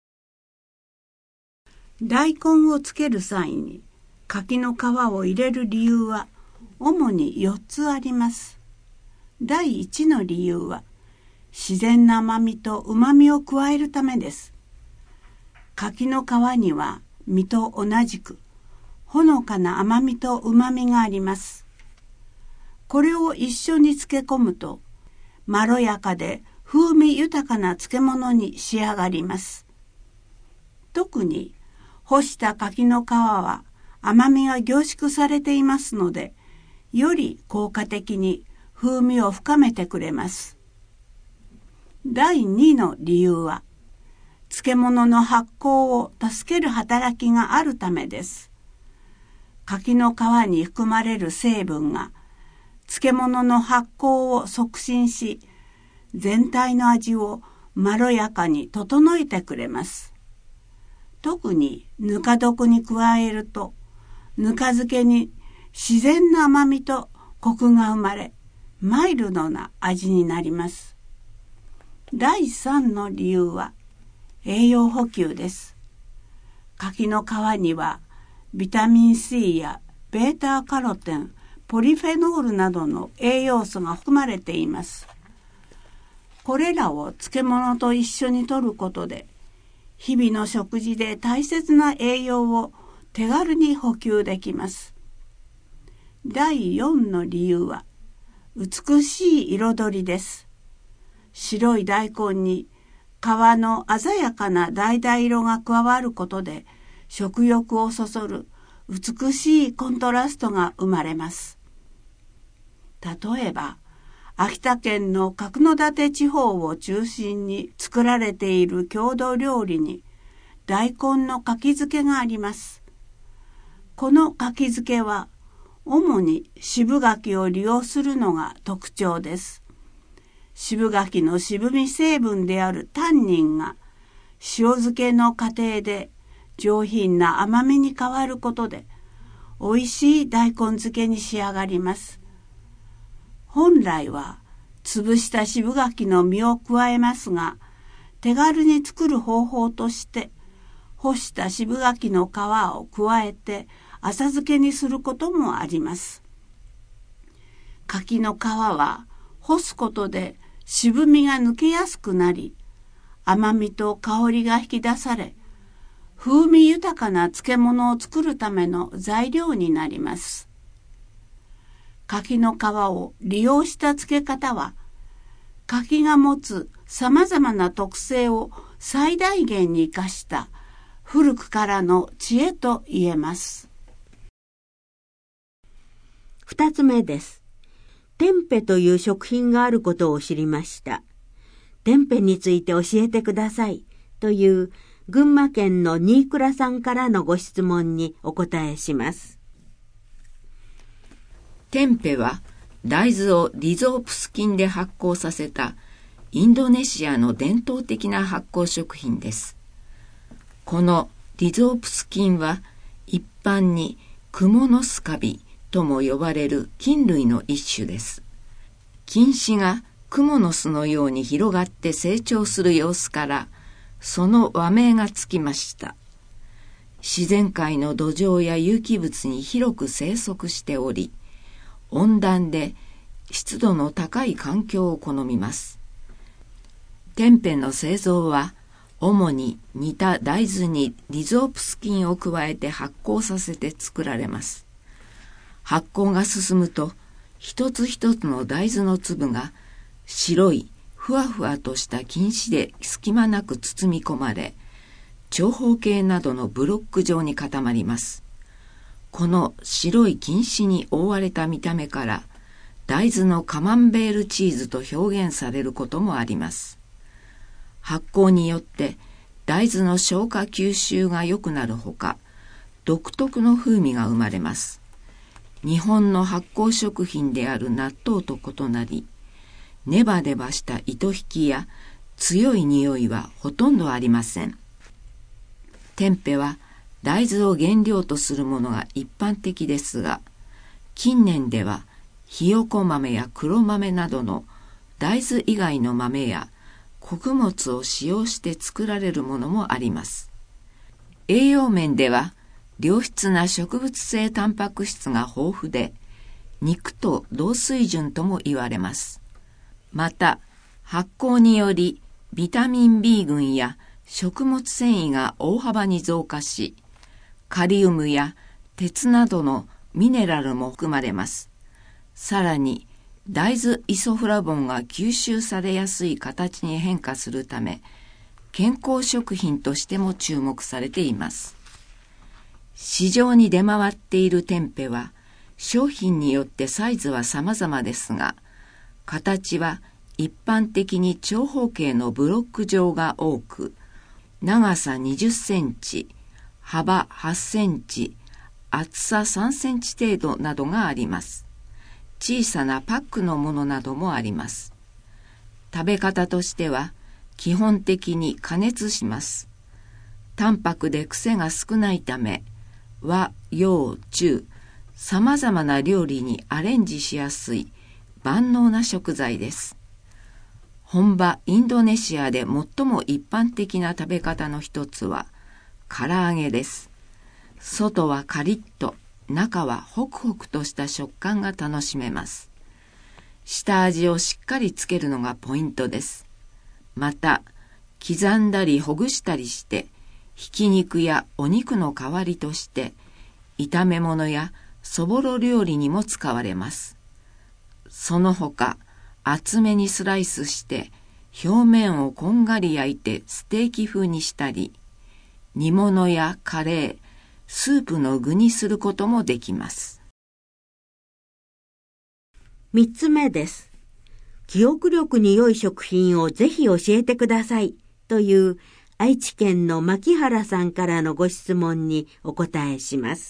Speaker 7: 大根を漬ける際に柿の皮を入れる理由は主に4つあります。第1の理由は自然な甘みと旨みを加えるためです。柿の皮には実と同じくほのかな甘みと旨みがあります。これを一緒に漬け込むとまろやかで風味豊かな漬物に仕上がります。特に干した柿の皮は甘みが凝縮されていますので、より効果的に風味を深めてくれます。第2の理由は、漬物の発酵を助ける働きがあるためです。柿の皮に含まれる成分が、漬物の発酵を促進し、全体の味をまろやかに整えてくれます。特にぬか床に加えると、ぬか漬けに自然な甘みとコクが生まれ、マイルドな味になります。第3の理由は栄養補給です。柿の皮にはビタミン C やベータカロテン、ポリフェノールなどの栄養素が含まれています。これらを漬物と一緒に摂ることで、日々の食事で大切な栄養を手軽に補給できます。第4の理由は美しい彩りです。白い大根に皮の鮮やかな橙色が加わることで食欲をそそる美しいコントラストが生まれます。例えば秋田県の角館地方を中心に作られている郷土料理に大根のかき漬けがあります。このかき漬けは主に渋柿を利用するのが特徴です。渋柿の渋み成分であるタンニンが塩漬けの過程で上品な甘みに変わることでおいしい大根漬けに仕上がります。本来は潰した渋柿の実を加えますが、手軽に作る方法として干した渋柿の皮を加えて浅漬けにすることもあります。柿の皮は干すことで渋みが抜けやすくなり、甘みと香りが引き出され、風味豊かな漬物を作るための材料になります。柿の皮を利用した漬け方は、柿が持つさまざまな特性を最大限に生かした古くからの知恵と言えます。
Speaker 1: 2つ目です。テンペという食品があることを知りました。テンペについて教えてくださいという群馬県の新倉さんからのご質問にお答えします。
Speaker 8: テンペは大豆をリゾープス菌で発酵させたインドネシアの伝統的な発酵食品です。このリゾープス菌は一般にクモのスカビとも呼ばれる菌類の一種です。菌糸がクモの巣のように広がって成長する様子からその和名がつきました。自然界の土壌や有機物に広く生息しており、温暖で湿度の高い環境を好みます。テンペの製造は主に煮た大豆にリゾープス菌を加えて発酵させて作られます。発酵が進むと一つ一つの大豆の粒が白いふわふわとした菌糸で隙間なく包み込まれ、長方形などのブロック状に固まります。この白い菌糸に覆われた見た目から大豆のカマンベールチーズと表現されることもあります。発酵によって大豆の消化吸収が良くなるほか、 独特の風味が生まれます。日本の発酵食品である納豆と異なり、ネバネバした糸引きや強い匂いはほとんどありません。テンペは大豆を原料とするものが一般的ですが、近年ではひよこ豆や黒豆などの大豆以外の豆や穀物を使用して作られるものもあります。栄養面では良質な植物性タンパク質が豊富で、肉と同水準とも言われます。また、発酵によりビタミン B 群や食物繊維が大幅に増加し、カリウムや鉄などのミネラルも含まれます。さらに、大豆イソフラボンが吸収されやすい形に変化するため、健康食品としても注目されています。市場に出回っているテンペは、商品によってサイズは様々ですが、形は一般的に長方形のブロック状が多く、長さ20センチ、幅8センチ、厚さ3センチ程度などがあります。小さなパックのものなどもあります。食べ方としては、基本的に加熱します。淡白で癖が少ないため、和、洋、中、様々な料理にアレンジしやすい万能な食材です。本場インドネシアで最も一般的な食べ方の一つは、唐揚げです。外はカリッと、中はホクホクとした食感が楽しめます。下味をしっかりつけるのがポイントです。また、刻んだりほぐしたりして、ひき肉やお肉の代わりとして、炒め物やそぼろ料理にも使われます。その他、厚めにスライスして、表面をこんがり焼いてステーキ風にしたり、煮物やカレー、スープの具にすることもできます。
Speaker 1: 3つ目です。記憶力に良い食品をぜひ教えてくださいという愛知県の牧原さんからのご質問にお答えします。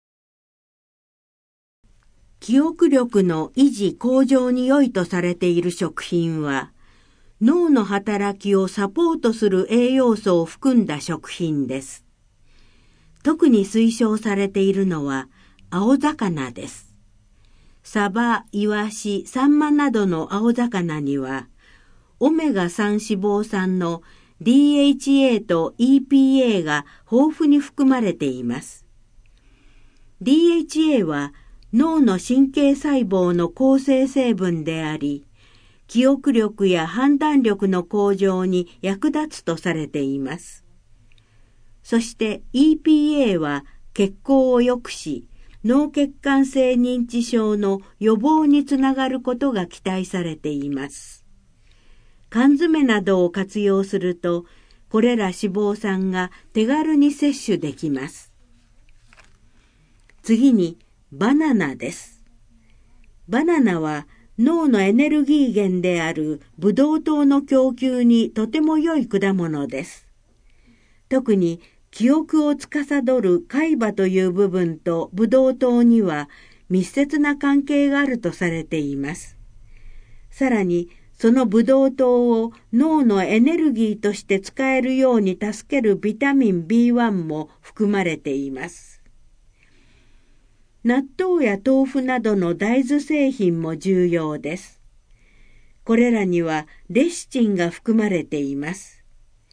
Speaker 1: 記憶力の維持向上に良いとされている食品は、脳の働きをサポートする栄養素を含んだ食品です。特に推奨されているのは青魚です。サバ、イワシ、サンマなどの青魚には、オメガ3脂肪酸の DHA と EPA が豊富に含まれています。DHA は脳の神経細胞の構成成分であり、記憶力や判断力の向上に役立つとされています。そして EPA は血行を良くし、脳血管性認知症の予防につながることが期待されています。缶詰などを活用すると、これら脂肪酸が手軽に摂取できます。次に、バナナです。バナナは脳のエネルギー源であるブドウ糖の供給にとても良い果物です。特に記憶を司る海馬という部分とブドウ糖には密接な関係があるとされています。さらに、そのブドウ糖を脳のエネルギーとして使えるように助けるビタミン B1 も含まれています。納豆や豆腐などの大豆製品も重要です。これらにはレシチンが含まれています。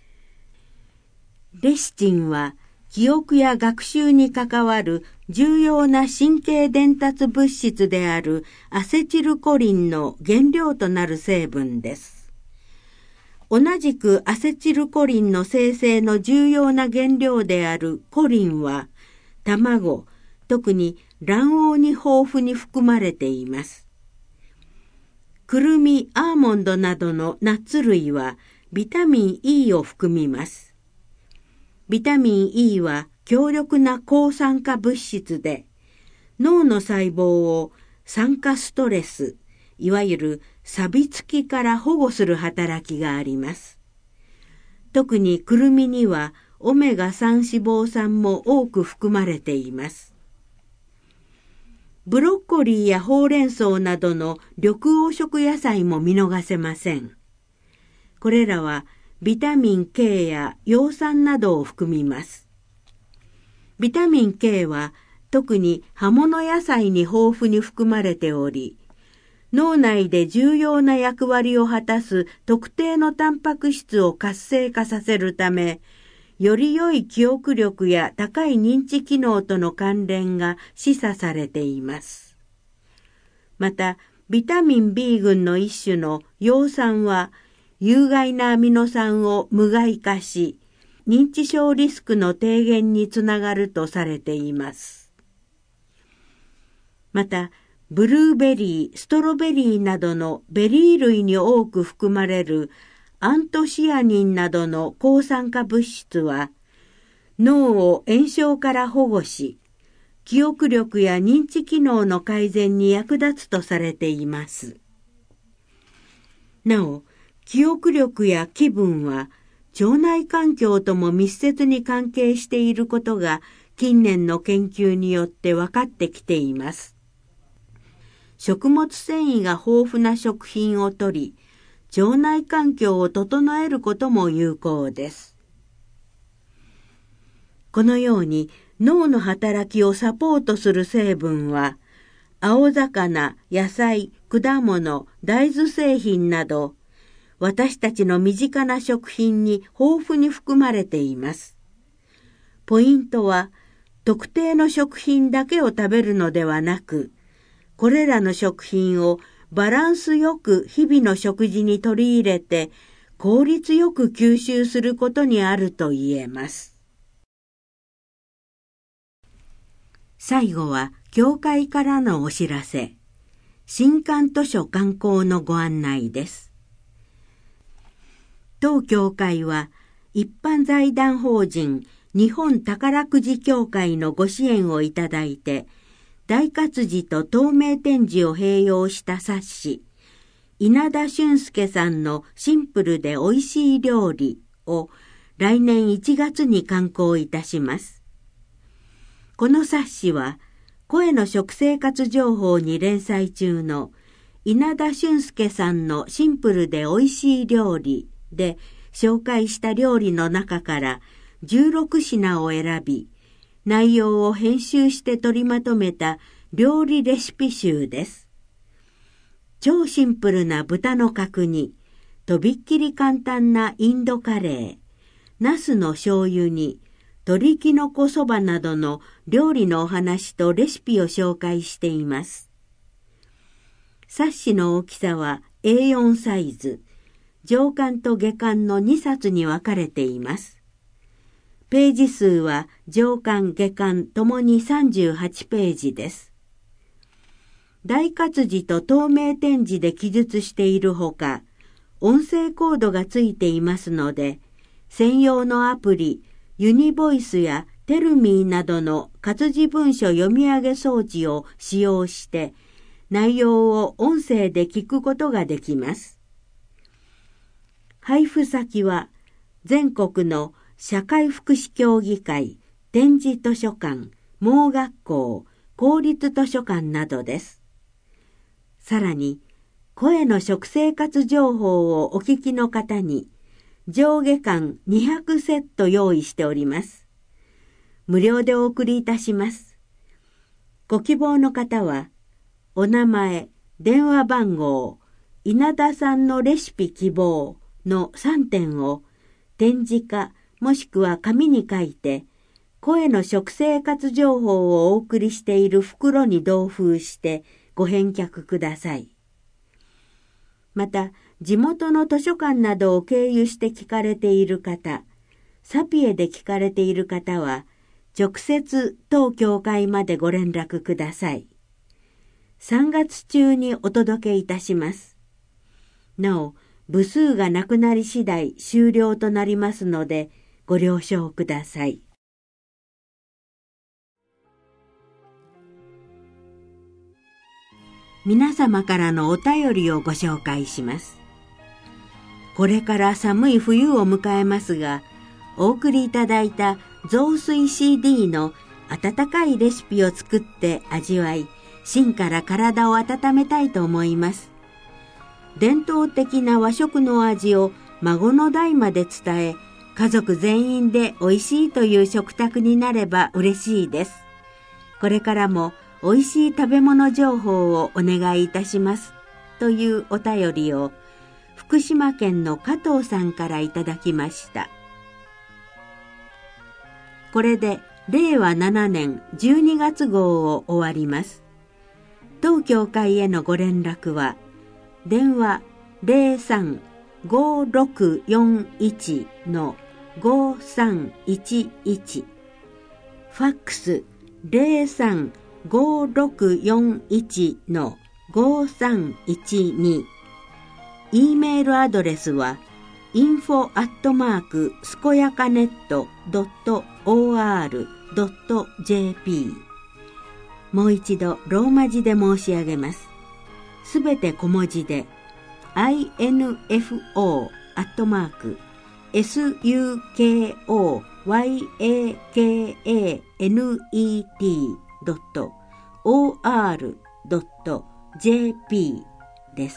Speaker 1: レシチンは記憶や学習に関わる重要な神経伝達物質であるアセチルコリンの原料となる成分です。同じくアセチルコリンの生成の重要な原料であるコリンは卵、特に卵黄に豊富に含まれています。くるみ、アーモンドなどのナッツ類はビタミン E を含みます。ビタミン E は強力な抗酸化物質で、脳の細胞を酸化ストレス、いわゆる錆びつきから保護する働きがあります。特にくるみにはオメガ3脂肪酸も多く含まれています。ブロッコリーやほうれん草などの緑黄色野菜も見逃せません。これらはビタミン K や葉酸などを含みます。ビタミン K は特に葉物野菜に豊富に含まれており、脳内で重要な役割を果たす特定のタンパク質を活性化させるため、より良い記憶力や高い認知機能との関連が示唆されています。また、ビタミン B 群の一種の葉酸は、有害なアミノ酸を無害化し、認知症リスクの低減につながるとされています。また、ブルーベリー、ストロベリーなどのベリー類に多く含まれるアントシアニンなどの抗酸化物質は、脳を炎症から保護し、記憶力や認知機能の改善に役立つとされています。なお、記憶力や気分は、腸内環境とも密接に関係していることが近年の研究によって分かってきています。食物繊維が豊富な食品をとり、腸内環境を整えることも有効です。このように脳の働きをサポートする成分は、青魚、野菜、果物、大豆製品など、私たちの身近な食品に豊富に含まれています。ポイントは、特定の食品だけを食べるのではなく、これらの食品をバランスよく日々の食事に取り入れて、効率よく吸収することにあると言えます。最後は、教会からのお知らせ。新刊図書刊行のご案内です。当教会は、一般財団法人日本宝くじ協会のご支援をいただいて、大活字と透明展示を併用した冊子、稲田俊介さんのシンプルで美味しい料理を来年1月に刊行いたします。この冊子は、声の食生活情報に連載中の稲田俊介さんのシンプルで美味しい料理で紹介した料理の中から16品を選び、内容を編集して取りまとめた料理レシピ集です。超シンプルな豚の角煮、とびっきり簡単なインドカレー、ナスの醤油煮、鶏きのこそばなどの料理のお話とレシピを紹介しています。冊子の大きさは A4 サイズ、上巻と下巻の2冊に分かれています。ページ数は上巻下巻ともに38ページです。大活字と透明展示で記述しているほか、音声コードがついていますので、専用のアプリ、ユニボイスやテルミーなどの活字文書読み上げ装置を使用して、内容を音声で聞くことができます。配布先は、全国の社会福祉協議会、展示図書館、盲学校、公立図書館などです。さらに、声の食生活情報をお聞きの方に、上下巻200セット用意しております。無料でお送りいたします。ご希望の方は、お名前、電話番号、稲田さんのレシピ希望の3点を、展示か、もしくは紙に書いて、声の食生活情報をお送りしている袋に同封してご返却ください。また、地元の図書館などを経由して聞かれている方、サピエで聞かれている方は、直接当教会までご連絡ください。3月中にお届けいたします。なお、部数がなくなり次第終了となりますので、ご了承ください。皆様からのお便りをご紹介します。これから寒い冬を迎えますが、 お送りいただいた雑炊 CD の温かいレシピを作って味わい、芯から体を温めたいと思います。伝統的な和食の味を孫の代まで伝え、家族全員で美味しいという食卓になれば嬉しいです。これからも美味しい食べ物情報をお願いいたします。というお便りを福島県の加藤さんからいただきました。これで令和7年12月号を終わります。当教会へのご連絡は、電話 03-5641-5311、ファックス 03-5641-5312、E メールアドレスはinfo@scoyacanet.or.jp。 もう一度ローマ字で申し上げます。すべて小文字で info@scoyacanet.or.jp です。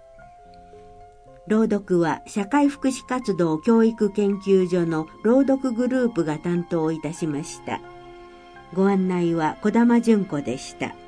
Speaker 1: 朗読は社会福祉活動教育研究所の朗読グループが担当いたしました。ご案内は小玉純子でした。